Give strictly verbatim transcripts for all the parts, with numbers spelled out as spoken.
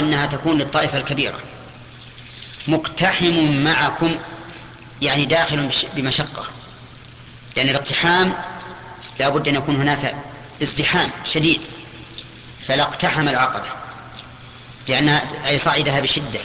أنها تكون للطائفة الكبيرة. مقتحم معكم يعني داخل بمشقة، لأن الاقتحام لا بد أن يكون هناك ازدحام شديد، فلا اقتحم العقبة لأنها أي صعدها بشدة.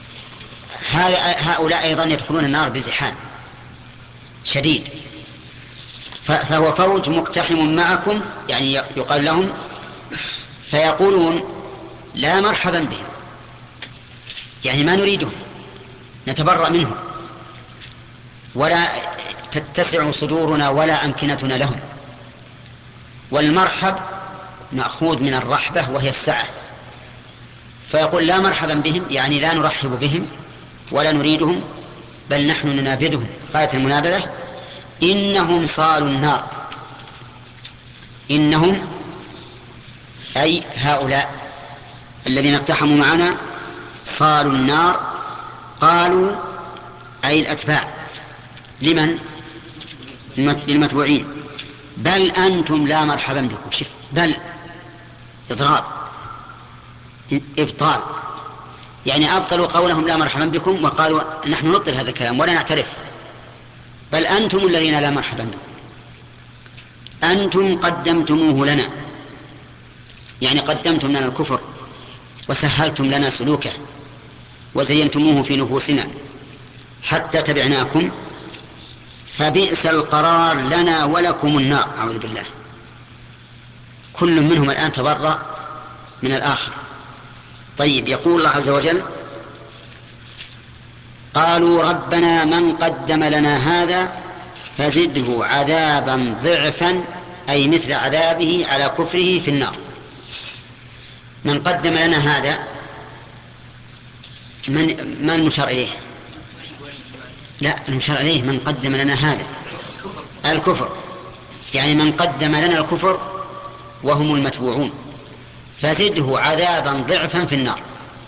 هؤلاء أيضا يدخلون النار بزحام شديد، فهو فوج مقتحم معكم يعني يقال لهم، فيقولون لا مرحبا بهم، يعني ما نريدهم، نتبرأ منهم، ولا تتسع صدورنا ولا أمكنتنا لهم. والمرحب مأخوذ من الرحبة وهي السعة، فيقول لا مرحبا بهم يعني لا نرحب بهم ولا نريدهم، بل نحن ننابذهم غاية المنابذة. إنهم صالوا النار، إنهم أي هؤلاء الذين اقتحموا معنا صالوا النار. قالوا أي الأتباع، لمن؟ للمتبوعين. بل أنتم لا مرحبا بكم. شف بل إضراب إبطال، يعني أبطلوا قولهم لا مرحبا بكم وقالوا نحن نبطل هذا الكلام ولا نعترف. بل أنتم الذين لا مرحبا بكم، أنتم قدمتموه لنا، يعني قدمتم لنا الكفر وسهلتم لنا سلوكه وزينتموه في نفوسنا حتى تبعناكم، فبئس القرار لنا ولكم النار. أعوذ بالله. كل منهم الآن تبرأ من الآخر. طيب، يقول الله عز وجل قالوا ربنا من قدم لنا هذا فزده عذابا ضعفا، أي مثل عذابه على كفره في النار. من قدم لنا هذا، من ما المشار إليه؟ لا، المشار إليه من قدم لنا هذا الكفر، يعني من قدم لنا الكفر وهم المتبوعون، فزده عذابا ضعفا في النار.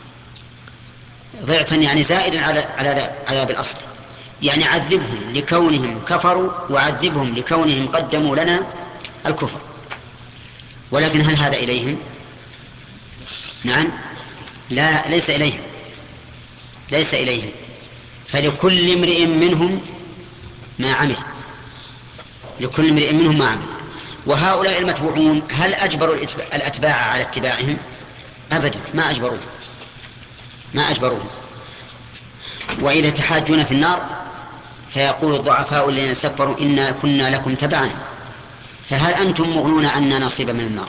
ضعفا يعني زائدا على على عذاب الأصل، يعني عذبهم لكونهم كفروا وعذبهم لكونهم قدموا لنا الكفر. ولكن هل هذا إليهم؟ نعم، لا، ليس إليهم، ليس إليهم. فلكل امرئ منهم ما عمل، لكل امرئ منهم ما عمل. وهؤلاء المتبوعون هل أجبروا الأتباع على اتباعهم؟ أبدا، ما أجبروهم، ما أجبروهم. وإذا تحاجون في النار فيقول الضعفاء الذين استكبروا إنا كنا لكم تبعا فهل أنتم مغنون عنا نصيبا من النار؟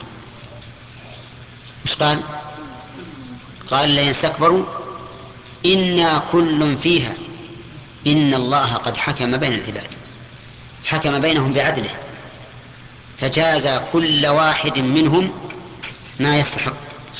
مش قال؟ قال الذين استكبروا إنا كل فيها إن الله قد حكم بين العباد، حكم بينهم بعدله فجاز كل واحد منهم ما يستحق.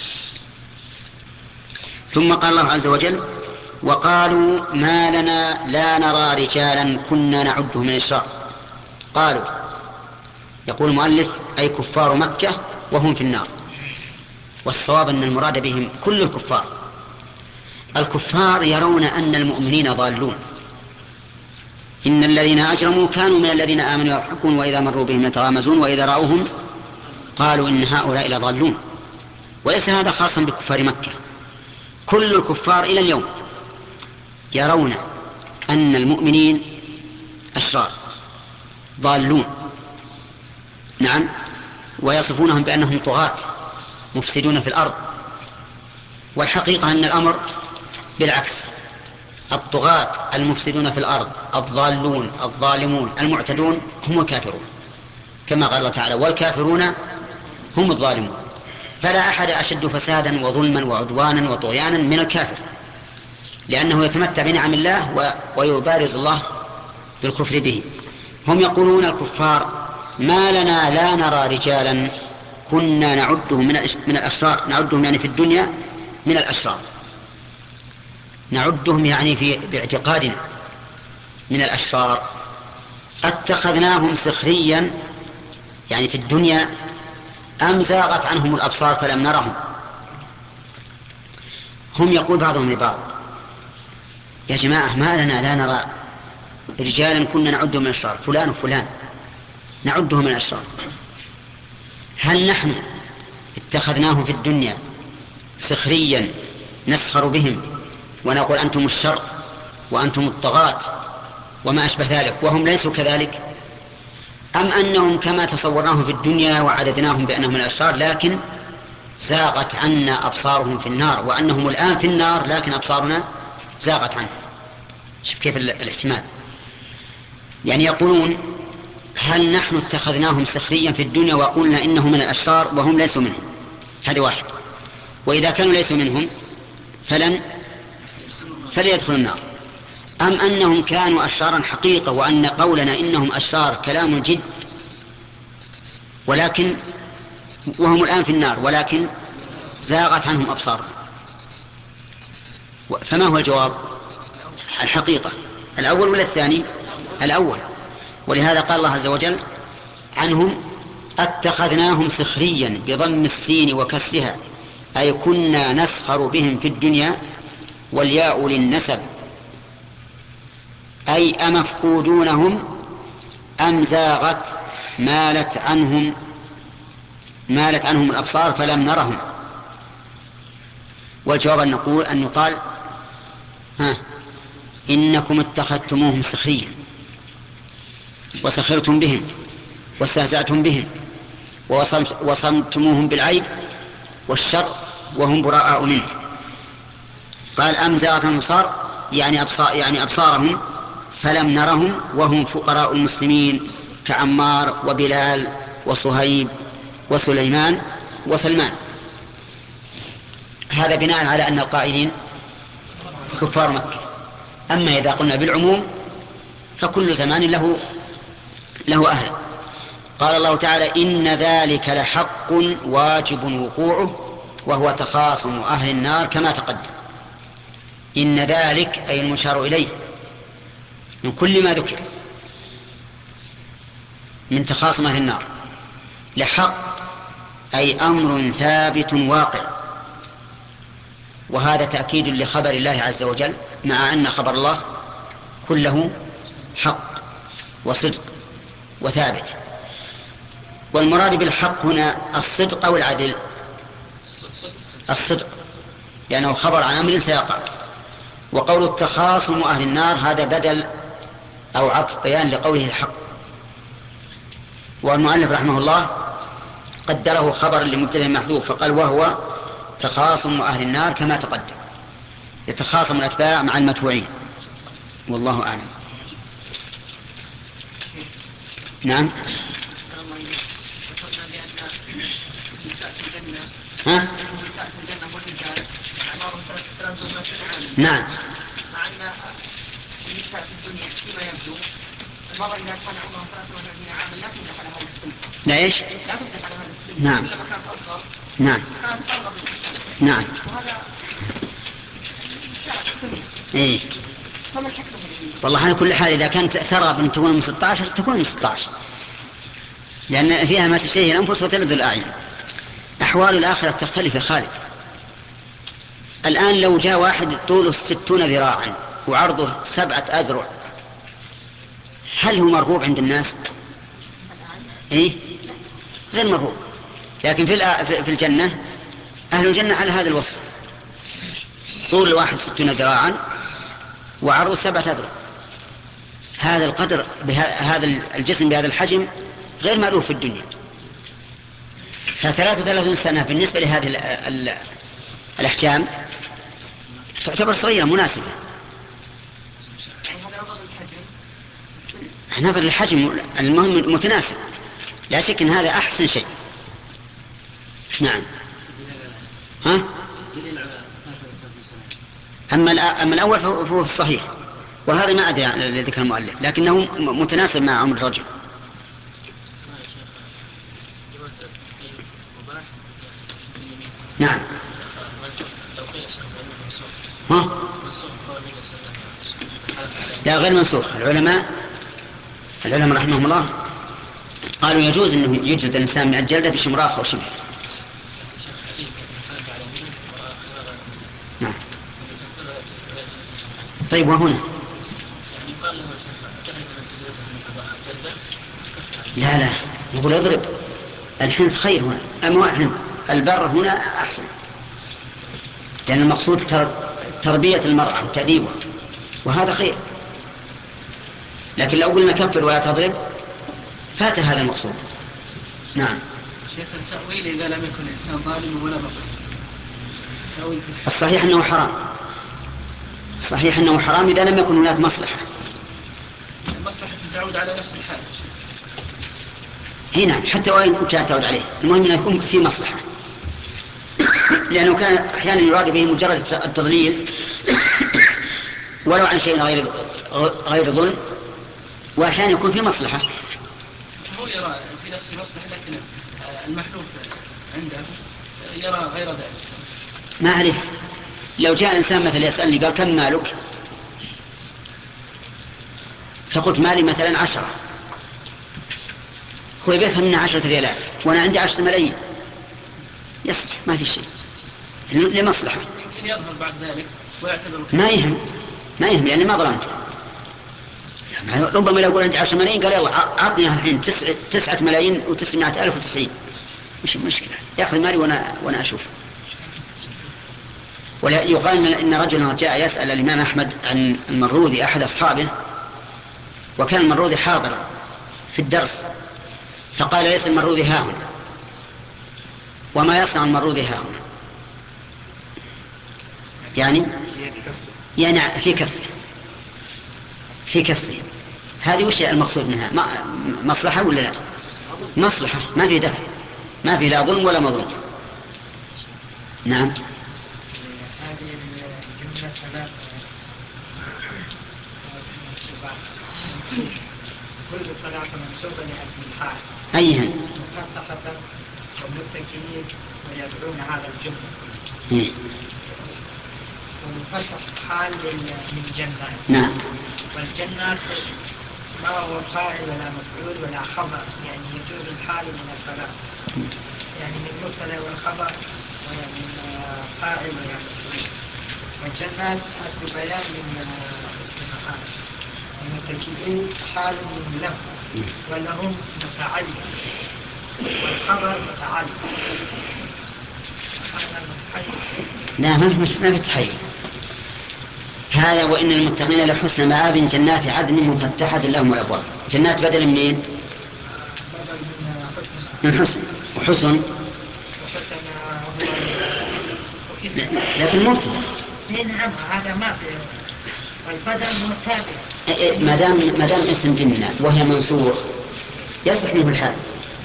ثم قال الله عز وجل وقالوا ما لنا لا نرى رجالا كنا نعده من الأشرار. قالوا، يقول المؤلف أي كفار مكة وهم في النار، والصواب أن المراد بهم كل الكفار. الكفار يرون أن المؤمنين ضالون، إن الذين أجرموا كانوا من الذين آمنوا يضحكون وإذا مروا بهم يتغامزون وإذا رأوهم قالوا إن هؤلاء لضالون. وليس هذا خاصا بكفار مكة، كل الكفار إلى اليوم يرون أن المؤمنين أشرار ضالون. نعم، ويصفونهم بأنهم طغاة مفسدون في الأرض، والحقيقة أن الأمر بالعكس، الطغاة المفسدون في الأرض الضالون الظالمون المعتدون هم الكافرون، كما قال الله تعالى والكافرون هم الظالمون. فلا أحد أشد فسادا وظلما وعدوانا وطغيانا من الكافر، لأنه يتمتع بنعم الله ويبارز الله بالكفر به. هم يقولون الكفار ما لنا لا نرى رجالا كنا نعدهم من من الأشرار، نعدهم يعني في الدنيا من الأشرار، نعدهم يعني في باعتقادنا من الأشرار، اتخذناهم سخريا يعني في الدنيا أم زاغت عنهم الأبصار فلم نرهم. هم يقول بعضهم لبعض يا جماعة ما لنا لا نرى رجالا كنا نعدهم من الأشرار، فلان وفلان نعده من الأشرار، هل نحن اتخذناه في الدنيا سخريا نسخر بهم ونقول أنتم الشر وأنتم الطغاة وما أشبه ذلك وهم ليسوا كذلك؟ أم أنهم كما تصورناهم في الدنيا وعددناهم بأنهم الأشرار لكن زاغت عنا أبصارهم في النار، وأنهم الآن في النار لكن أبصارنا زاغت عنهم؟ شوف كيف الاحتمال. يعني يقولون هل نحن اتخذناهم سخريا في الدنيا وقلنا إنهم من الأشرار وهم ليسوا منهم؟ هذا واحد. وإذا كانوا ليسوا منهم فلن فليدخلوا النار. أم أنهم كانوا أشرارا حقيقة وأن قولنا إنهم أشرار كلام جد ولكن وهم الآن في النار ولكن زاغت عنهم أبصارهم؟ فما هو الجواب؟ الحقيقة الأول ولا الثاني؟ الأول. ولهذا قال الله عز وجل عنهم اتخذناهم سخريا بضم السين وكسرها أي كنا نسخر بهم في الدنيا والياء للنسب أي أمفقودونهم أم زاغت مالت عنهم مالت عنهم الأبصار فلم نرهم. والجواب أن نقول أن يقال ها إنكم اتخذتموهم سخريا وسخرتم بهم واستهزأتم بهم ووصمتموهم بالعيب والشر وهم براء منه. قال أم زاغت الأبصار يعني أبصار يعني أبصارهم فلم نرهم وهم فقراء المسلمين كعمار وبلال وصهيب وسليمان وسلمان. هذا بناء على أن القائلين كفار مكة. أما إذا قلنا بالعموم فكل زمان له له أهل. قال الله تعالى إن ذلك لحق واجب وقوعه وهو تخاصم أهل النار كما تقدم. إن ذلك أي المشار إليه من كل ما ذكر من تخاصم أهل النار لحق أي أمر ثابت واقع، وهذا تأكيد لخبر الله عز وجل مع أن خبر الله كله حق وصدق وثابت. والمراد بالحق هنا الصدق أو العدل؟ الصدق لأنه خبر عن أمر سيقع. وقول التخاصم أهل النار هذا بدل أو عطف بيان لقوله الحق. والمؤلف رحمه الله قدره خبرا لمبتدأ محذوف فقال وهو تخاصم أهل النار كما تقدم. يتخاصم الأتباع مع المتبوعين والله أعلم. نعم. ها؟ نعم. مع أن النساء في الدنيا فيما يبدو المرأة إذا كان عمرها ثلاثة وثلاثين عاما لا تمدح على هذا السن. لا إيش؟ لا تمدح على هذا السن. نعم. كلما كانت أصغر. نعم. كانت أرغب بالإنسان. نعم. وهذا إيه. فما الحكمة؟ والله على كل حال إذا كانت ترغب أن تكون من ستة عشر تكون من ستة عشر لأن فيها ما تشتهي الأنفس وتلذ الأعين. أحوال الآخرة تختلف يا خالد. الآن لو جاء واحد طوله ستون ذراعا وعرضه سبعة أذرع هل هو مرغوب عند الناس؟ إيه؟ غير مرغوب. لكن في في الجنة أهل الجنة على هذا الوصف طول الواحد ستون ذراعا وعرضه سبعة أذرع. هذا القدر بهذا الجسم بهذا الحجم غير مألوف في الدنيا. فثلاثة وثلاثون سنة بالنسبة لهذه الأحجام تعتبر صغيرة مناسبة. نظر للحجم المهم متناسب لا شك أن هذا أحسن شيء. نعم. ها؟ أما أما الأول فهو الصحيح وهذا ما أدري لذكر المؤلف لكنه متناسب مع عمر الرجل. نعم. ها؟ لا غير منسوخ. العلماء العلماء رحمهم الله قالوا يجوز أنه يجلد الإنسان من الجلدة بشمراخ أو شبه. نعم. طيب وهنا لا لا نقول اضرب. الحنث خير هنا أما الحنث البر هنا أحسن. لأن المقصود تربية المرأة وتأديبها، وهذا خير. لكن لو قلنا كفر ولا تضرب فات هذا المقصود. نعم. شيخ التأويل إذا لم يكن الإنسان ظالما ولا بغي، الصحيح أنه حرام، الصحيح أنه حرام إذا لم يكن هناك مصلحة. المصلحة تعود على نفس الحال. هنا نعم، حتى وإن كانت تعود عليه، المهم أن يكون في مصلحة، لأنه كان أحيانا يراد به مجرد التضليل ولو عن شيء غير غير ظلم، وأحيانا يكون في مصلحة. هو يرى في نفس المصلحة لكن المحلوف عنده يرى غير ذلك. ما أعرف، لو جاء إنسان مثلا يسألني قال كم مالك، فقلت مالي مثلا عشرة، هو بيفهم منها عشرة ريالات وأنا عندي عشرة ملايين، يصلح ما في شيء لمصلحة. يمكن يظهر بعد ذلك ويعتبر ما يهم، ما يهم لأني ما ظلمته. ربما لو يقول عندي عشرة ملايين قال يلا أعطني الحين تسعة, تسعة ملايين وتسعمائة ألف وتسعين، مش مشكلة، يأخذ مالي وأنا, وأنا أشوف. ويقال إن رجلا جاء يسأل الإمام أحمد عن المروذي أحد أصحابه، وكان المروذي حاضرا في الدرس، فقال ليس المروذي ها هنا، وما يصنع المروذي ها هنا، يعني يعني في كفه في كفه هذه وش المقصود منها؟ مصلحة ولا لا؟ مصلحة، ما في دفع، ما في لا ظلم ولا مظلوم. نعم. هذه الجملة ثلاثة، كل صلاة منسوبة لأجل الحال، أيهن؟ مفتحة ومتكئين ويدعون هذا الجملة. إيه؟ ومفتح حال من جنات. نعم. والجنات ما هو فاعل ولا مفعول ولا خبر، يعني يجوز الحال من الثلاث، يعني من مبتدا والخبر ومن فاعل ولا مفعول. والجنات أكل بيان من اسم مفعول. المتكئين حال من له، ولهم متعلق، والخبر متعلق. هذا متحير. لا ما في ما في تحير. هذا وإن المتقين لحسن مآب جنات عدن مفتحة لهم الأبواب. جنات بدل منين؟ بدل من حسن. من حسن. وحسن وحسن هو اسم اسم. لكن مبتدأ. نعم هذا ما في، والبدل متابع. ما دام ما دام اسم إن وهي منصور يصح منه الحال.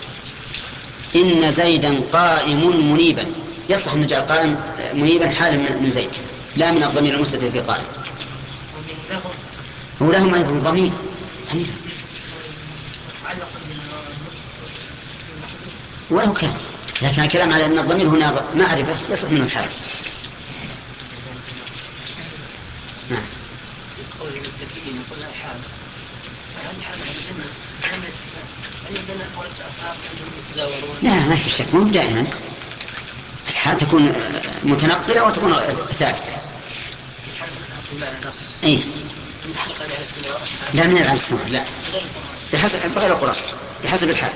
إن زيدا قائم منيبا، يصح أن نجعل قائم منيبا حال من زيد، لا من الضمير المستتر في قائم. ومن لهم هو لهم أيضا ضمير ضمير متعلق ولو كان، لكن الكلام على أن الضمير هنا معرفة يصح منه الحال. نعم. قول المتكئين يقول لا حال، هذه حال الجنة جنة هذه الجنة قولت أفعال يتزاورون. لا ما في شك، مو دائما الحال تكون متنقلة وتكون ثابتة. ايه لا من على السماء، لا بحسب بغير القرآن بحسب الحال.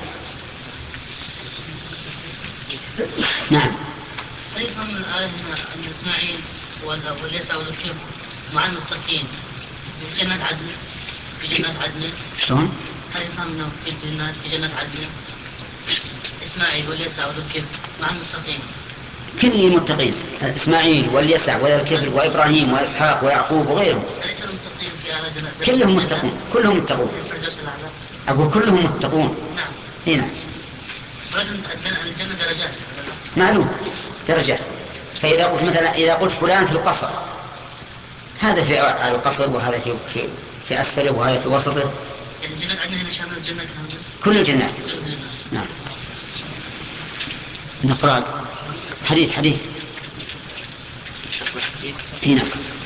نعم. هل يفهم من الآية هنا أن إسماعيل واليسع وذكر مع المتقين في جنة عدن؟ في جنة عدن شلون؟ هل يفهم أنه في جنة في جنة عدن إسماعيل واليسع وذكر مع المتقين؟ كل المتقين إسماعيل واليسع والكفر وإبراهيم وإسحاق ويعقوب وغيرهم. أليس المتقين في أعلى جنة؟ كلهم متقون، كلهم متقون. الفردوس الأعلى. أقول كلهم متقون. نعم. هنا. ولكن الجنة درجات. معلوم درجات. فإذا قلت مثلا إذا قلت فلان في القصر، هذا في القصر وهذا في في في أسفله وهذا في وسطه. يعني الجنة عندنا هنا شامل الجنة كاملة. كل الجنات. نعم. نقرأ حديث حديث. هنا.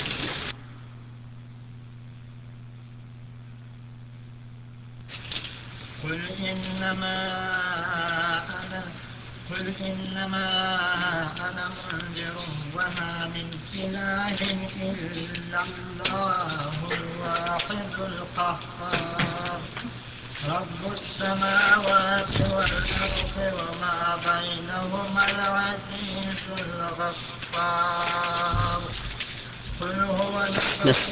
قل إنما أنا قل إنما أنا منذر وما من إله إلا الله الواحد القهار رب السماوات والأرض وما بينهما العزيز الغفار. قل هو بس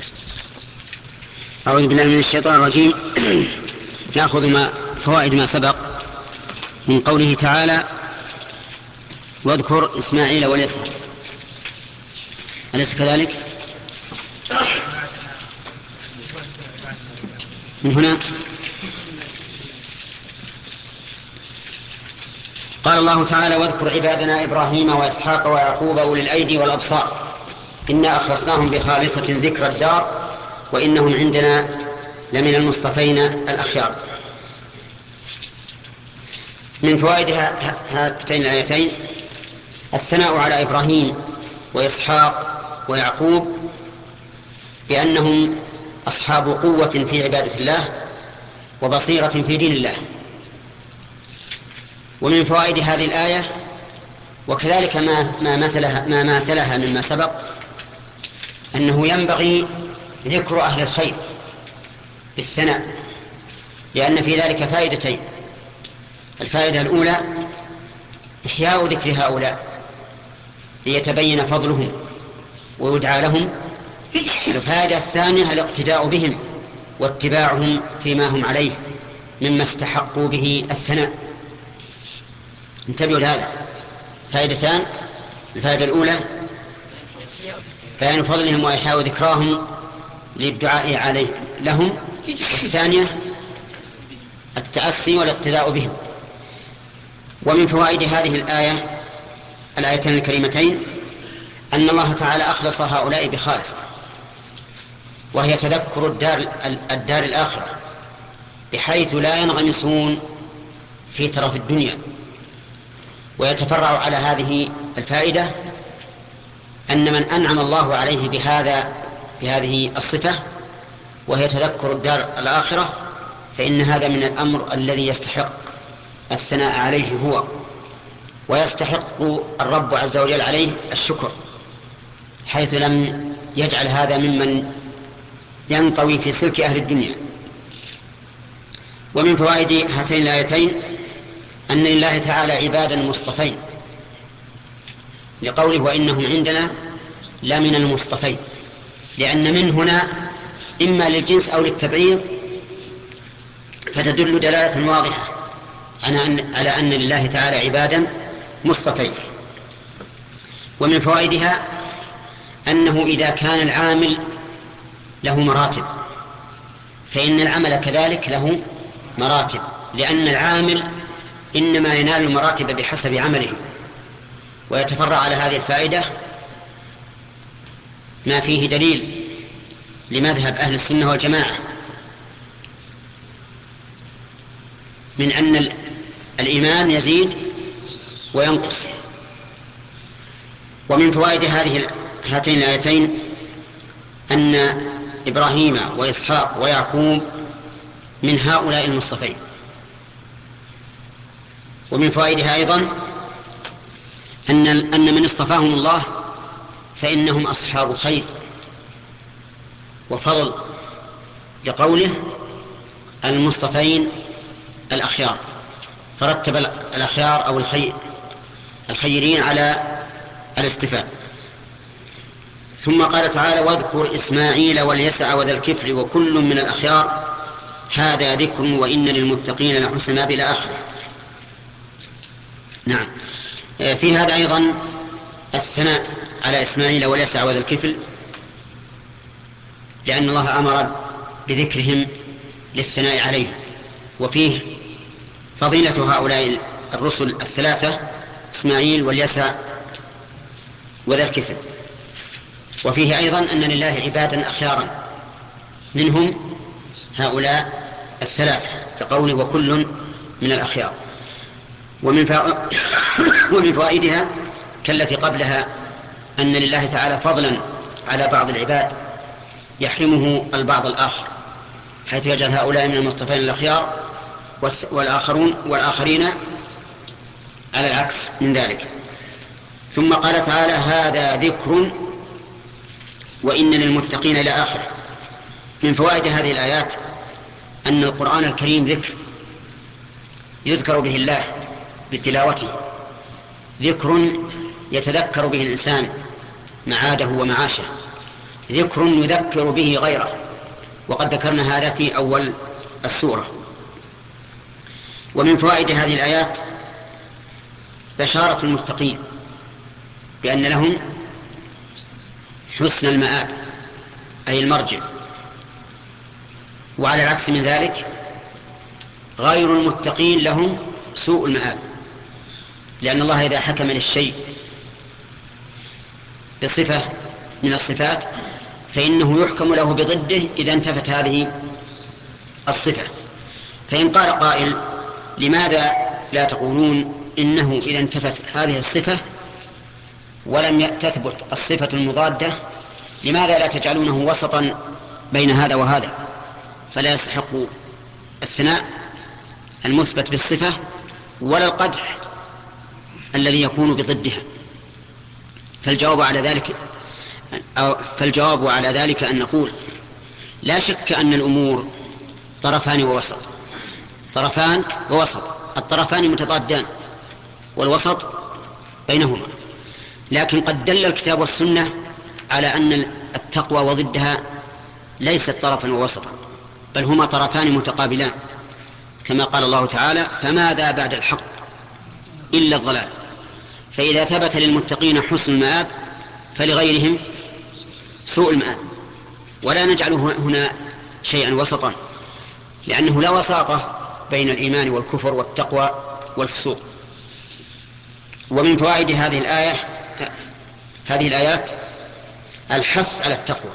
أعوذ بالله من الشيطان الرجيم. نأخذ ما فوائد ما سبق من قوله تعالى واذكر إسماعيل واليسع، أليس كذلك؟ من هنا قال الله تعالى واذكر عبادنا إبراهيم وإسحاق ويعقوب أولي الأيدي والأبصار إنا أخلصناهم بخالصة ذكر الدار وإنهم عندنا لمن المصطفين الأخيار. من فوائد هاتين الآيتين الثناء على إبراهيم وإسحاق ويعقوب بأنهم أصحاب قوة في عبادة الله وبصيرة في دين الله. ومن فوائد هذه الآية وكذلك ما ما مثلها ما مثلها مما سبق أنه ينبغي ذكر أهل الخير بالثناء، لأن في ذلك فائدتين. الفائدة الأولى إحياء ذكر هؤلاء ليتبين فضلهم ويدعى لهم. الفائدة الثانية الاقتداء بهم واتباعهم فيما هم عليه مما استحقوا به الثناء. انتبهوا لهذا، فائدتان: الفائدة الأولى بيان فضلهم وإحياء ذكراهم للدعاء عليه لهم، والثانية التأسي والاقتداء بهم. ومن فوائد هذه الآية الآيتين الكريمتين أن الله تعالى أخلص هؤلاء بخالص، وهي تذكر الدار, الدار الآخرة، بحيث لا ينغمسون في ترف الدنيا. ويتفرع على هذه الفائدة أن من أنعم الله عليه بهذا بهذه الصفة وهي تذكر الدار الآخرة فإن هذا من الأمر الذي يستحق الثناء عليه هو، ويستحق الرب عز وجل عليه الشكر، حيث لم يجعل هذا ممن ينطوي في سلك أهل الدنيا. ومن فوائد هاتين الآيتين أن لله تعالى عبادا مصطفين، لقوله وإنهم عندنا لمن المصطفين، لأن من هنا إما للجنس أو للتبعيض، فتدل دلالة واضحة على أن لله تعالى عبادا مصطفين. ومن فوائدها أنه إذا كان العامل له مراتب فإن العمل كذلك له مراتب، لأن العامل إنما ينال المراتب بحسب عمله. ويتفرع على هذه الفائدة ما فيه دليل لمذهب أهل السنة والجماعة من أن الإيمان يزيد وينقص. ومن فوائد هذه هاتين الآيتين أن إبراهيم وإسحاق ويعقوب من هؤلاء المصطفين. ومن فوائدها أيضا أن أن من اصطفاهم الله فإنهم أصحاب خير وفضل، لقوله المصطفين الأخيار، فرتب الأخيار أو الخير الخيرين على الاصطفاء. ثم قال تعالى واذكر إسماعيل واليسع وذا الكفل وكل من الأخيار هذا ذكر وإن للمتقين لحسن مآب إلى آخره. نعم، في هذا أيضا الثناء على إسماعيل واليسع وذا الكفل، لأن الله أمر بذكرهم للثناء عليهم. وفيه فضيلة هؤلاء الرسل الثلاثة إسماعيل واليسع وذا الكفل. وفيه أيضا أن لله عبادا أخيارا منهم هؤلاء الثلاثة، كقوله وكل من الأخيار. ومن فا... ومن فوائدها كالتي قبلها أن لله تعالى فضلا على بعض العباد يحرمه البعض الآخر، حيث يجعل هؤلاء من المصطفين الأخيار والآخرون والآخرين على العكس من ذلك. ثم قال تعالى هذا ذكر وإن للمتقين إلى آخره. من فوائد هذه الآيات أن القرآن الكريم ذكر يذكر به الله بتلاوته، ذكر يتذكر به الإنسان معاده ومعاشه، ذكر يذكر به غيره، وقد ذكرنا هذا في أول السورة. ومن فوائد هذه الآيات بشارة المتقين بأن لهم حسن المآب أي المرجع، وعلى العكس من ذلك غير المتقين لهم سوء المآب، لأن الله إذا حكم للشيء بصفة من الصفات فإنه يحكم له بضده إذا انتفت هذه الصفة. فإن قال قائل لماذا لا تقولون إنه إذا انتفت هذه الصفة ولم تثبت الصفة المضادة لماذا لا تجعلونه وسطا بين هذا وهذا فلا يستحق الثناء المثبت بالصفة ولا القدح الذي يكون بضدها؟ فالجواب على ذلك أو فالجواب على ذلك أن نقول لا شك أن الأمور طرفان ووسط، طرفان ووسط، الطرفان متضادان والوسط بينهما، لكن قد دل الكتاب والسنة على أن التقوى وضدها ليست طرفا ووسطا، بل هما طرفان متقابلان، كما قال الله تعالى: فماذا بعد الحق إلا الضلال. فإذا ثبت للمتقين حسن المآب فلغيرهم سوء المآب، ولا نجعل هنا شيئا وسطا، لأنه لا وساطة بين الإيمان والكفر والتقوى والفسوق. ومن فوائد هذه الآية هذه الآيات الحث على التقوى،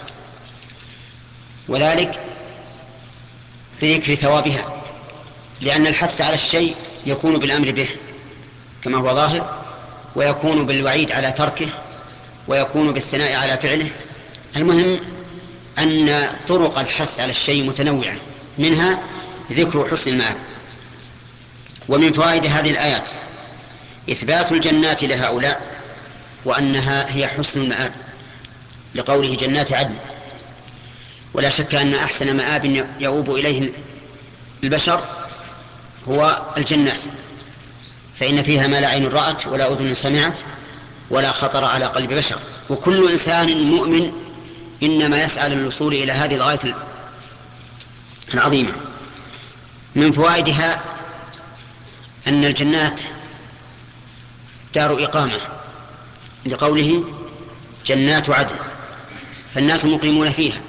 وذلك بذكر ثوابها، لأن الحث على الشيء يكون بالأمر به كما هو ظاهر، ويكون بالوعيد على تركه، ويكون بالثناء على فعله. المهم أن طرق الحث على الشيء متنوعة، منها ذكر حسن المآب. ومن فوائد هذه الآيات إثبات الجنات لهؤلاء وأنها هي حسن المآب، لقوله جنات عدن. ولا شك أن أحسن مآب يؤوب إليه البشر هو الجنات، فإن فيها ما لا عين رأت ولا أذن سمعت ولا خطر على قلب بشر، وكل إنسان مؤمن إنما يسعى للوصول إلى هذه الغاية العظيمة. من فوائدها أن الجنات دار إقامة، لقوله جنات عدن، فالناس مقيمون فيها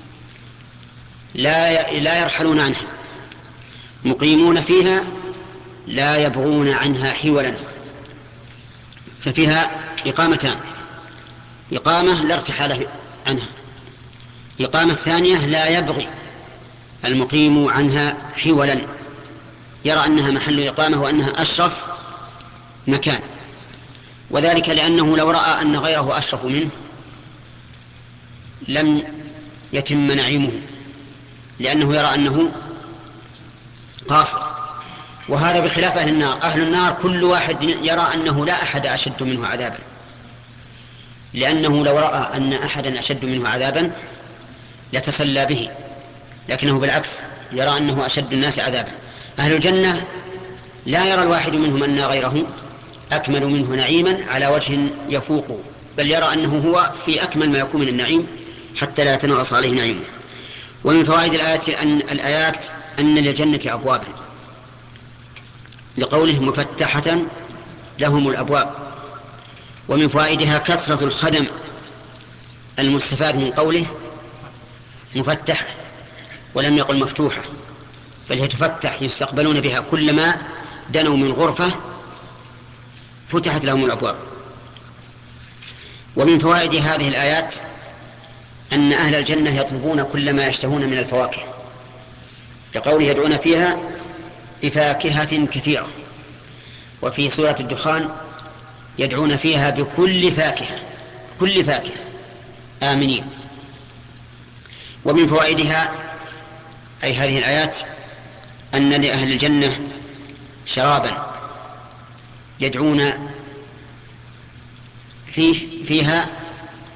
لا لا يرحلون عنها، مقيمون فيها لا يبغون عنها حولا، ففيها إقامتان: إقامة لا ارتحال عنها، إقامة ثانية لا يبغي المقيم عنها حولا، يرى أنها محل إقامة وأنها أشرف مكان، وذلك لأنه لو رأى أن غيره أشرف منه لم يتم نعيمه، لأنه يرى أنه قاصر. وهذا بخلاف أهل النار، أهل النار كل واحد يرى أنه لا أحد أشد منه عذابا، لأنه لو رأى أن أحدا أشد منه عذابا لتسلى به، لكنه بالعكس يرى أنه أشد الناس عذابا. أهل الجنة لا يرى الواحد منهم أن غيره أكمل منه نعيما على وجه يفوقه، بل يرى أنه هو في أكمل ما يكون من النعيم حتى لا يتنغص عليه نعيمه. ومن فوائد الآيات أن, الآيات أن للجنة أبوابا، لقوله مفتحة لهم الأبواب. ومن فوائدها كثرة الخدم المستفاد من قوله مفتحة ولم يقل مفتوحة، بل هي تفتح، يستقبلون بها كلما دنوا من غرفة فتحت لهم الأبواب. ومن فوائد هذه الآيات أن أهل الجنة يطلبون كل ما يشتهون من الفواكه، لقوله يدعون فيها بفاكهة كثيرة، وفي سورة الدخان يدعون فيها بكل فاكهة، كل فاكهة آمنين. ومن فوائدها أي هذه الآيات أن لأهل الجنة شرابا يدعون فيه فيها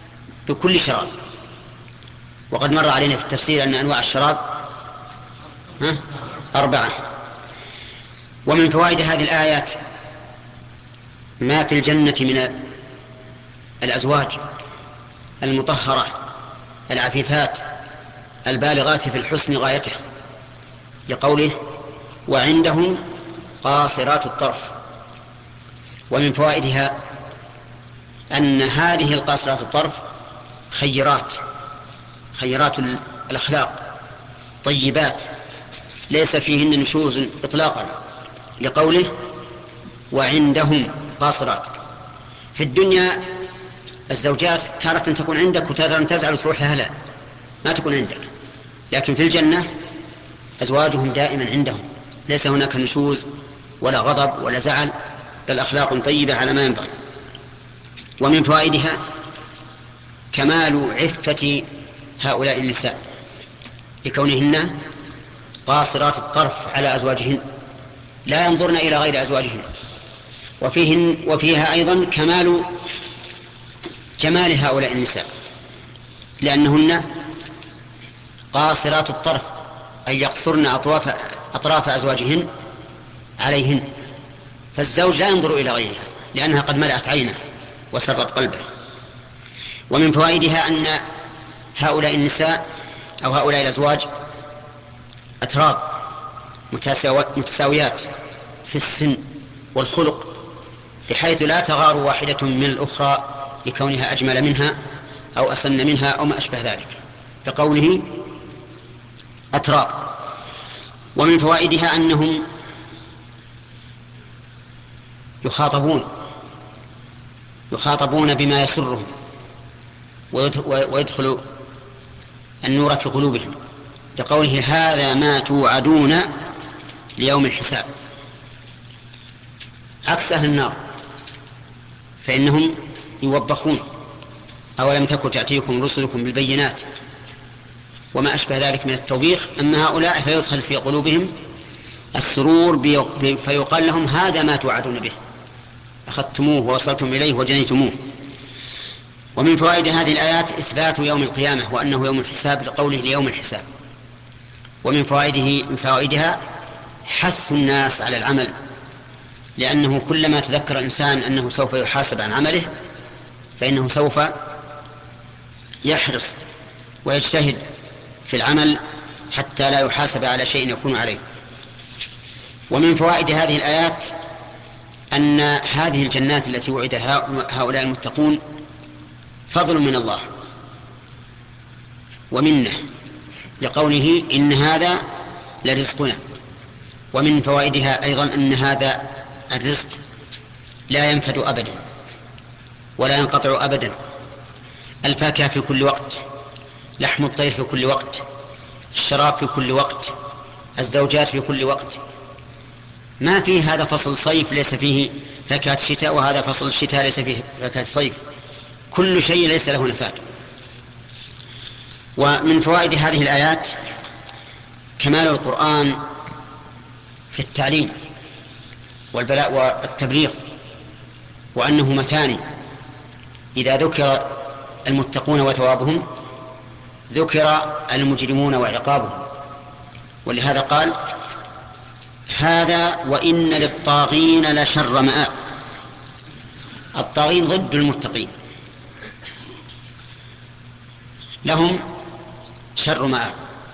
بكل شراب، وقد مر علينا في التفسير أن أنواع الشراب ها؟ أربعة. ومن فوائد هذه الآيات ما في الجنة من الأزواج المطهرة العفيفات البالغات في الحسن غايته، لقوله وعندهم قاصرات الطرف. ومن فوائدها أن هذه القاصرات الطرف خيرات، خيرات الأخلاق، طيبات، ليس فيهن نشوز إطلاقا، لقوله وعندهم قاصرات. في الدنيا الزوجات تارة تكون عندك وتارة تزعل وتروح لها، لا ما تكون عندك، لكن في الجنة أزواجهم دائما عندهم، ليس هناك نشوز ولا غضب ولا زعل، بل أخلاق طيبة على ما ينبغي. ومن فوائدها كمال عفة هؤلاء النساء لكونهن قاصرات الطرف على أزواجهن، لا ينظرن إلى غير أزواجهن. وفيهن وفيها أيضا كمال جمال هؤلاء النساء، لأنهن قاصرات الطرف، أي يقصرن أطراف, أطراف أزواجهن عليهن، فالزوج لا ينظر إلى غيرها لأنها قد ملأت عينه وسرت قلبه. ومن فوائدها أن هؤلاء النساء أو هؤلاء الأزواج أتراب متساويات في السن والخلق، بحيث لا تغار واحدة من الأخرى لكونها أجمل منها أو أسن منها أو ما أشبه ذلك، كقوله أتراب. ومن فوائدها أنهم يخاطبون يخاطبون بما يسرهم ويدخل النور في قلوبهم، لقوله هذا ما توعدون ليوم الحساب، عكس أهل النار فإنهم يوبخون أولم تكن تأتيكم رسلكم بالبينات وما أشبه ذلك من التوبيخ. أما هؤلاء فيدخل في قلوبهم السرور فيقال لهم هذا ما توعدون به، أخذتموه ووصلتم إليه وجنيتموه. ومن فوائد هذه الآيات إثبات يوم القيامة وأنه يوم الحساب، لقوله ليوم الحساب. ومن فوائده من فوائدها حث الناس على العمل، لأنه كلما تذكر الإنسان أنه سوف يحاسب عن عمله فإنه سوف يحرص ويجتهد في العمل حتى لا يحاسب على شيء يكون عليه. ومن فوائد هذه الآيات أن هذه الجنات التي وعد هؤلاء المتقون فضل من الله ومنه، لقوله إن هذا لرزقنا. ومن فوائدها أيضا أن هذا الرزق لا ينفد أبدا ولا ينقطع أبدا، الفاكهة في كل وقت، لحم الطير في كل وقت، الشراب في كل وقت، الزوجات في كل وقت، ما فيه هذا فصل صيف ليس فيه فاكهة شتاء وهذا فصل الشتاء ليس فيه فاكهة صيف، كل شيء ليس له نفاد. ومن فوائد هذه الآيات كمال القرآن في التعليم والبلاء والتبليغ، وأنه مثاني، إذا ذكر المتقون وثوابهم ذكر المجرمون وعقابهم. ولهذا قال هذا وإن للطاغين لشر مآب، الطاغين ضد المتقين، لهم شر مآب.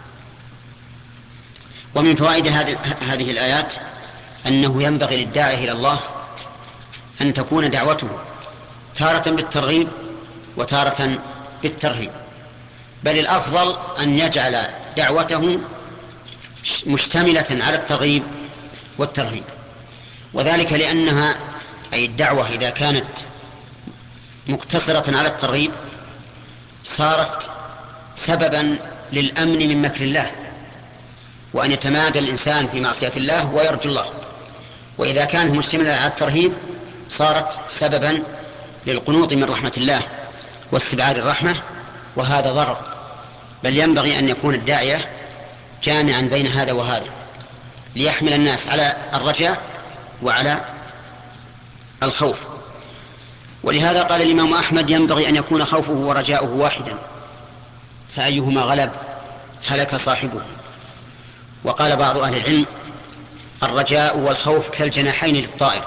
ومن فوائد هذه الآيات أنه ينبغي للداعي إلى الله أن تكون دعوته تارة بالترغيب وتارة بالترهيب، بل الأفضل أن يجعل دعوته مشتملة على الترغيب والترهيب، وذلك لأنها أي الدعوة إذا كانت مقتصرة على الترغيب صارت سببا للأمن من مكر الله وأن يتمادى الإنسان في معصية الله ويرجو الله، وإذا كانت مشتملة على الترهيب صارت سببا للقنوط من رحمة الله واستبعاد الرحمة، وهذا ضرر. بل ينبغي أن يكون الداعية جامعا بين هذا وهذا ليحمل الناس على الرجاء وعلى الخوف. ولهذا قال الإمام أحمد ينبغي أن يكون خوفه ورجاؤه واحدا، فأيهما غلب هلك صاحبه. وقال بعض أهل العلم الرجاء والخوف كالجناحين للطائر،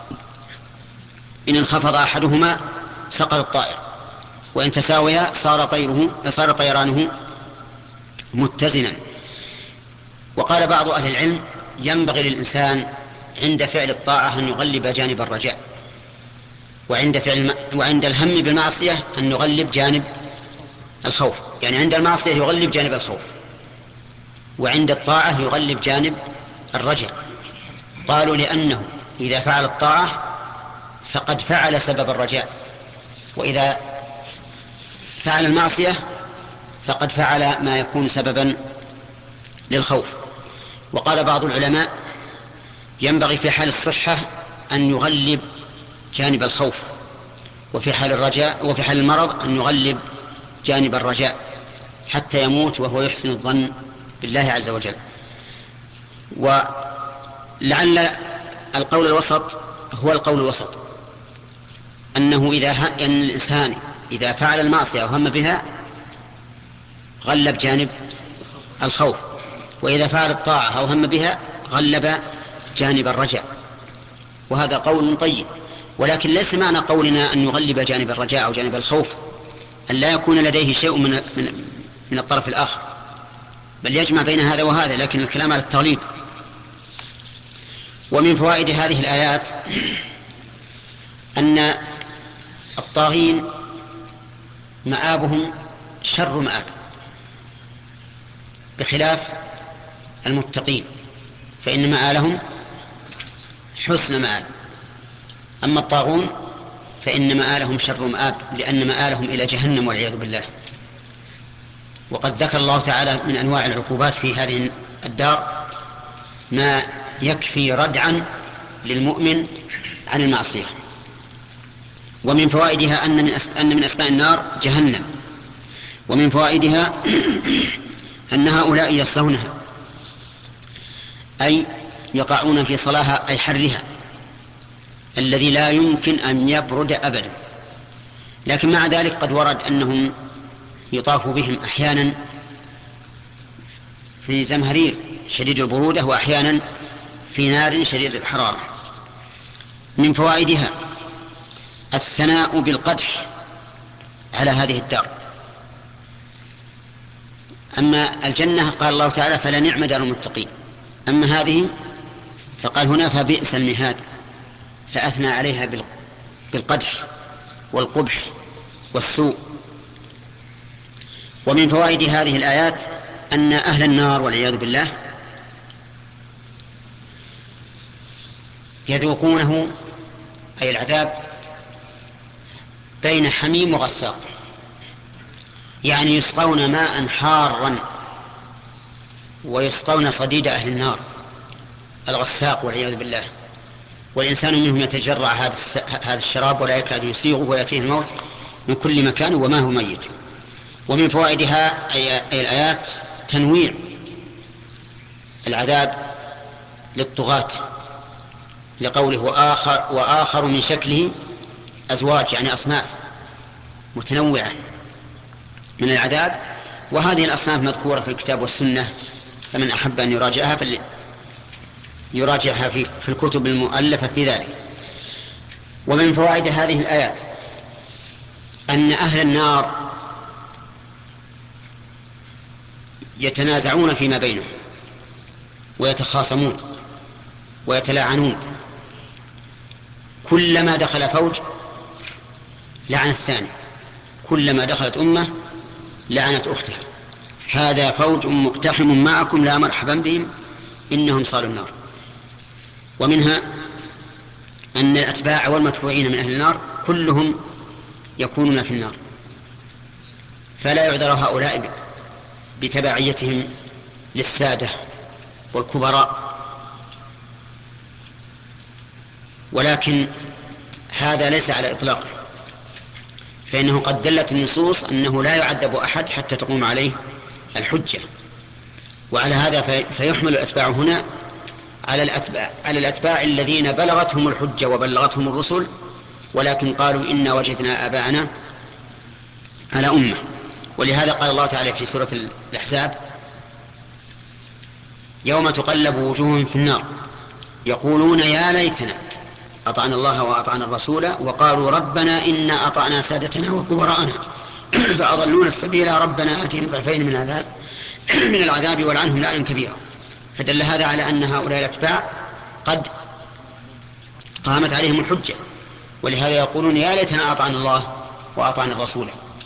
إن انخفض أحدهما سقط الطائر، وإن تساويا صار طيره صار طيرانه متزنا. وقال بعض أهل العلم ينبغي للإنسان عند فعل الطاعة أن يغلب جانب الرجاء، وعند فعل وعند الهم بالمعصية أن يغلب جانب الخوف، يعني عند المعصية يغلب جانب الخوف، وعند الطاعة يغلب جانب الرجاء. قالوا لأنه إذا فعل الطاعة فقد فعل سبب الرجاء، وإذا فعل المعصية فقد فعل ما يكون سببا للخوف. وقال بعض العلماء ينبغي في حال الصحة أن يغلب جانب الخوف، وفي حال الرجاء وفي حال المرض أن يغلب جانب الرجاء حتى يموت وهو يحسن الظن بالله عز وجل. ولعل القول الوسط هو القول الوسط، أنه إذا ه... أن الإنسان إذا فعل المعصية وهم بها غلب جانب الخوف، وإذا فعل الطاعة أو هم بها غلب جانب الرجاء، وهذا قول طيب. ولكن ليس معنى قولنا أن يغلب جانب الرجاء أو جانب الخوف أن لا يكون لديه شيء من, من, من الطرف الآخر، بل يجمع بين هذا وهذا، لكن الكلام على التغليب. ومن فوائد هذه الآيات أن الطاغين مآبهم شر مآب بخلاف المتقين، فإن مآلهم حسن مآب. أما الطاغون فإن مآلهم شر مآب، لأن مآلهم إلى جهنم والعياذ بالله. وقد ذكر الله تعالى من أنواع العقوبات في هذه الدار ما يكفي ردعا للمؤمن عن المعصية. ومن فوائدها أن من, أن من أسماء النار جهنم. ومن فوائدها أن هؤلاء يصلونها أي يقعون في صلاها أي حرها الذي لا يمكن أن يبرد أبدا. لكن مع ذلك قد ورد أنهم يطاف بهم أحيانا في زمهرير شديد البرودة، وأحيانا في نار شديد الحرارة. من فوائدها الثناء بالقدح على هذه الدار. أما الجنة قال الله تعالى فلا نعم دار المتقين، أما هذه فقال هنا فبئس المهاد، فأثنى عليها بالقدح والقبح والسوء. ومن فوائد هذه الآيات أن أهل النار والعياذ بالله يذوقونه أي العذاب بين حميم وغساق، يعني يسقون ماء حارا ويسقون صديد أهل النار الغساق والعياذ بالله، والإنسان منهم يتجرع هذا هذا الشراب ولا يكاد يسيغه ويأتيه الموت من كل مكان وما هو ميت. ومن فوائدها أي الآيات تنويع العذاب للطغاة، لقوله وآخر, وآخر من شكله أزواج، يعني أصناف متنوعة من العذاب، وهذه الأصناف مذكورة في الكتاب والسنة، فمن أحب أن يراجعها فليراجعها في, في الكتب المؤلفة في ذلك. ومن فوائد هذه الآيات أن أهل النار يتنازعون فيما بينهم ويتخاصمون ويتلاعنون، كلما دخل فوج لعن الثاني، كلما دخلت أمة لعنت أختها، هذا فوج مقتحم معكم لا مرحبا بهم إنهم صالوا النار. ومنها أن الأتباع والمتبوعين من أهل النار كلهم يكونون في النار، فلا يعذر هؤلاء بتبعيتهم للسادة والكبراء، ولكن هذا ليس على إطلاقه، فإنه قد دلت النصوص أنه لا يعذب أحد حتى تقوم عليه الحجة. وعلى هذا فيحمل الأتباع هنا على الأتباع, على الأتباع الذين بلغتهم الحجة وبلغتهم الرسل ولكن قالوا إنا وجدنا آباءنا على أمة. ولهذا قال الله تعالى في سورة الأحزاب يوم تقلب وجوههم في النار يقولون يا ليتنا أطعنا الله وأطعنا الرسول وقالوا ربنا إنا أطعنا سادتنا وكبراءنا فأضلونا السبيل ربنا آتهم ضعفين من العذاب من العذاب والعنهم لعنا كبيرا. فدل هذا على أن هؤلاء الأتباع قد قامت عليهم الحجة، ولهذا يقولون يا ليتنا أطعنا الله وأطعنا الرسول.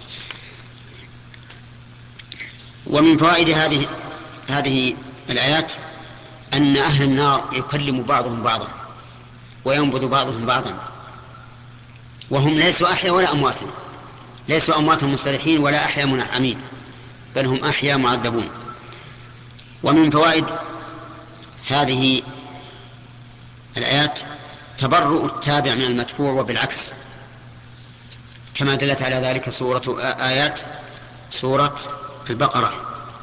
ومن فوائد هذه هذه الآيات أن أهل النار يكلم بعضهم بعضا وينبذ بعضهم بعضا، وهم ليسوا أحيا ولا أمواتا، ليسوا أمواتا مستريحين ولا أحيا منعمين، بل هم أحيا معذبون. ومن فوائد هذه الآيات تبرؤ التابع من المتبوع وبالعكس، كما دلت على ذلك سورة آيات سورة البقرة.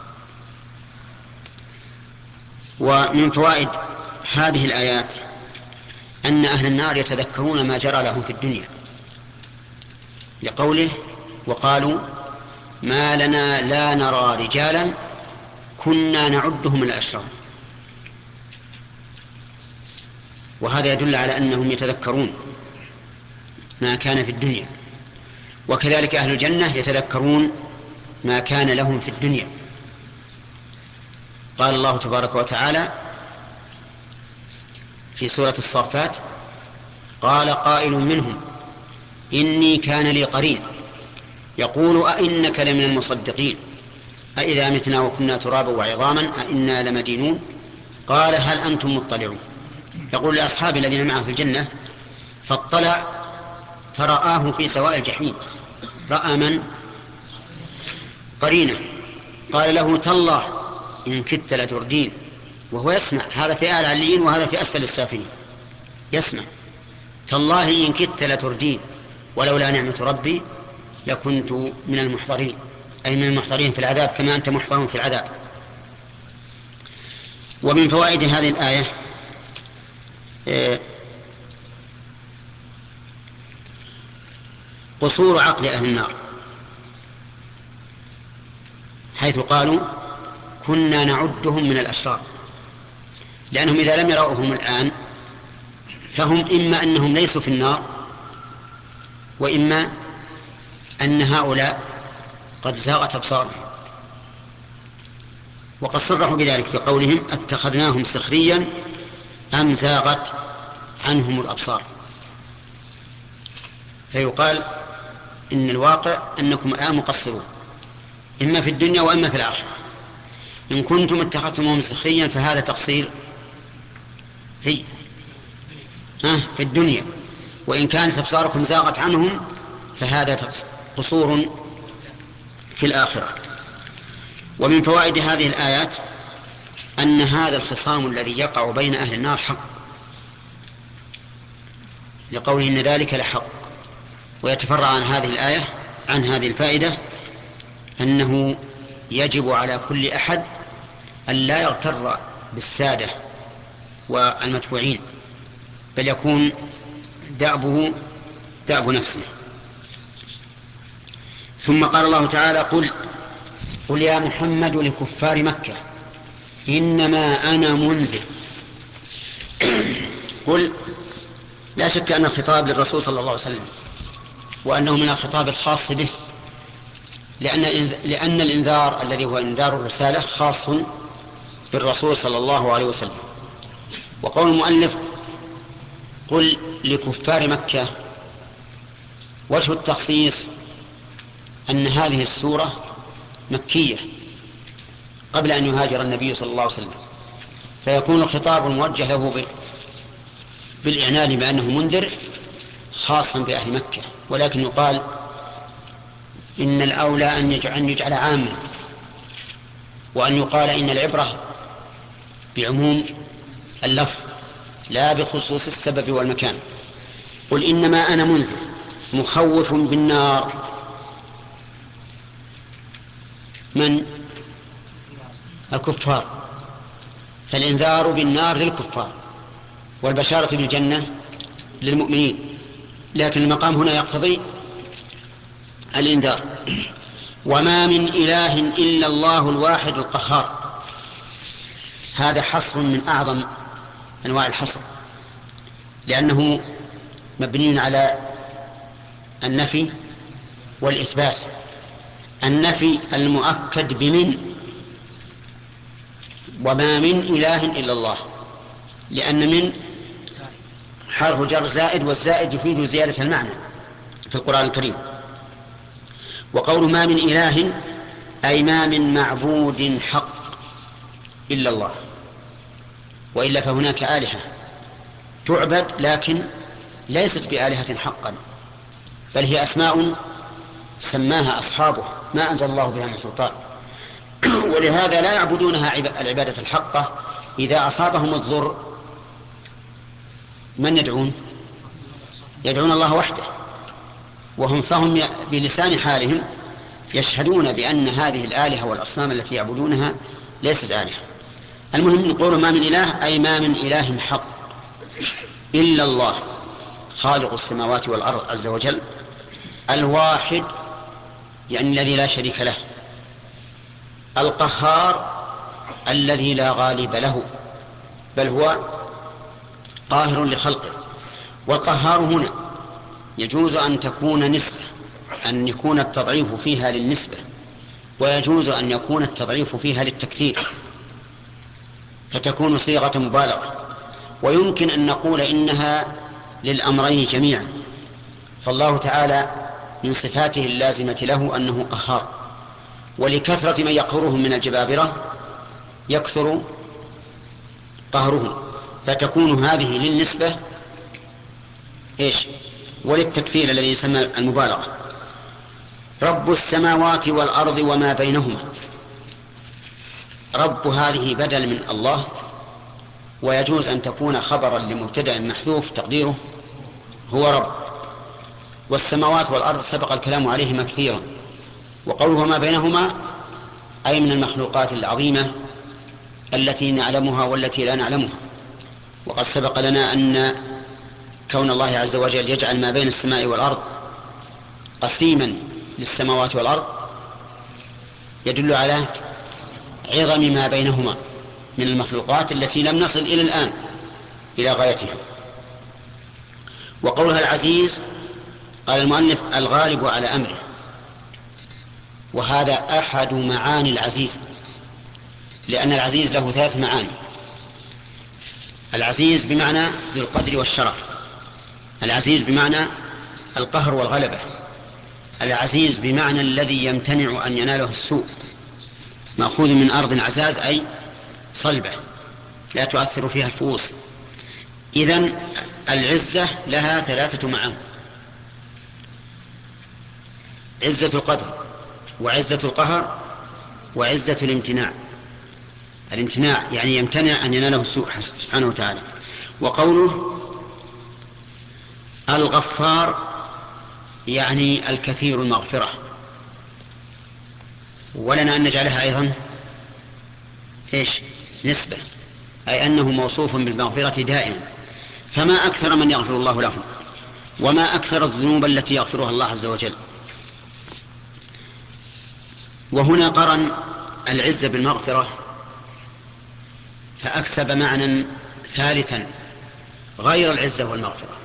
ومن فوائد هذه الآيات أن أهل النار يتذكرون ما جرى لهم في الدنيا، لقوله وقالوا ما لنا لا نرى رجالا كنا نعدهم من الأشرار. وهذا يدل على أنهم يتذكرون ما كان في الدنيا، وكذلك أهل الجنة يتذكرون ما كان لهم في الدنيا. قال الله تبارك وتعالى في سورة الصافات قال قائل منهم إني كان لي قرين يقول أئنك لمن المصدقين أئذا متنا وكنا ترابا وعظاما أئنا لمدينون قال هل أنتم مطلعون. يقول لأصحاب الذين معه في الجنة فاطلع فرآه في سواء الجحيم، رأى من؟ قرينه، قال له تالله إن كدت لتردين، وهو يسمع، هذا في أعلى العليين وهذا في أسفل السافلين، يسمع تالله إن كدت لتردين ولولا نعمة ربي لكنت من المحضرين، أي من المحضرين في العذاب كما أنت محضر في العذاب. ومن فوائد هذه الآية قصور عقل أهل النار، حيث قالوا كنا نعدهم من الأشرار، لأنهم إذا لم يرأوهم الآن فهم إما أنهم ليسوا في النار، وإما أن هؤلاء قد زاغت أبصارهم. وقد صرحوا بذلك في قولهم اتخذناهم سخريا أم زاغت عنهم الأبصار. فيقال إن الواقع أنكم الآن مقصرون إما في الدنيا وإما في الآخرة. إن كنتم اتخذتموهم سخريا فهذا تقصير في ها في الدنيا، وإن كانت أبصاركم زاغت عنهم فهذا قصور في الآخرة. ومن فوائد هذه الآيات أن هذا الخصام الذي يقع بين أهل النار حق، لقوله إن ذلك لحق. ويتفرع عن هذه الآية عن هذه الفائدة أنه يجب على كل أحد أن لا يغتر بالسادة والمتبوعين، بل يكون دأبه دأب نفسه. ثم قال الله تعالى قل قل يا محمد لكفار مكة إنما أنا منذر. قل لا شك أن الخطاب للرسول صلى الله عليه وسلم، وأنه من الخطاب الخاص به، لأن لأن الإنذار الذي هو إنذار الرسالة خاص بالرسول صلى الله عليه وسلم. وقول المؤلف قل لكفار مكة، وجه التخصيص أن هذه السورة مكية قبل أن يهاجر النبي صلى الله عليه وسلم، فيكون الخطاب الموجه له بالإعلان بأنه منذر خاصا بأهل مكة. ولكن يقال إن الأولى أن يجعل, أن يجعل عاما، وأن يقال إن العبرة بعموم اللفظ لا بخصوص السبب والمكان. قل إنما أنا منذر مخوف بالنار. من؟ الكفار، فالإنذار بالنار للكفار والبشارة بالجنة للمؤمنين، لكن المقام هنا يقتضي الإنذار. وما من إله إلا الله الواحد القهار. هذا حصر من أعظم أنواع الحصر، لأنه مبني على النفي والإثبات. النفي المؤكد بمن، وما من إله إلا الله، لأن من حرف جر زائد، والزائد يفيد زيادة المعنى في القرآن الكريم. وقول ما من إله أي ما من معبود حق إلا الله، وإلا فهناك آلهة تعبد لكن ليست بآلهة حقا، بل هي أسماء سماها أصحابه ما أنزل الله بها من سلطان. ولهذا لا يعبدونها العبادة الحقة. إذا أصابهم الضر من يدعون؟ يدعون الله وحده، وهم فهم بلسان حالهم يشهدون بأن هذه الآلهة والأصنام التي يعبدونها ليست آلهة. المهم نقول ما من إله أي ما من إله حق إلا الله، خالق السماوات والأرض عز وجل، الواحد يعني الذي لا شريك له، القهار الذي لا غالب له بل هو قاهر لخلقه. والقهار هنا يجوز أن تكون نسبة، أن يكون التضعيف فيها للنسبة، ويجوز أن يكون التضعيف فيها للتكثير فتكون صيغة مبالغة. ويمكن أن نقول إنها للأمرين جميعا، فالله تعالى من صفاته اللازمة له أنه قهار، ولكثرة من يقهرهم من الجبابرة يكثر قهرهم، فتكون هذه للنسبة إيش وللتكثير الذي يسمى المبالغة. رب السماوات والأرض وما بينهما، رب هذه بدل من الله، ويجوز أن تكون خبرا لمبتدأ محذوف تقديره هو رب. والسماوات والأرض سبق الكلام عليهما كثيرا، وقوله ما بينهما أي من المخلوقات العظيمة التي نعلمها والتي لا نعلمها. وقد سبق لنا أن كون الله عز وجل يجعل ما بين السماء والأرض قسيما للسماوات والأرض يدل على عظم ما بينهما من المخلوقات التي لم نصل إلى الآن إلى غايتها. وقولها العزيز قال المؤلف الغالب على أمره، وهذا أحد معاني العزيز، لأن العزيز له ثلاث معاني. العزيز بمعنى ذو القدر والشرف، العزيز بمعنى القهر والغلبة، العزيز بمعنى الذي يمتنع أن يناله السوء، مأخوذ من أرض عزاز أي صلبة لا تؤثر فيها الفؤوس. إذن العزة لها ثلاثة معاني: عزة القدر، وعزة القهر، وعزة الامتناع. الامتناع يعني يمتنع أن يناله السوء سبحانه وتعالى. وقوله الغفار يعني الكثير المغفرة، ولنا أن نجعلها أيضا إيش نسبة، أي أنه موصوف بالمغفرة دائما. فما أكثر من يغفر الله لهم، وما أكثر الذنوب التي يغفرها الله عز وجل. وهنا قرن العزة بالمغفرة فأكسب معنى ثالثا غير العزة والمغفرة،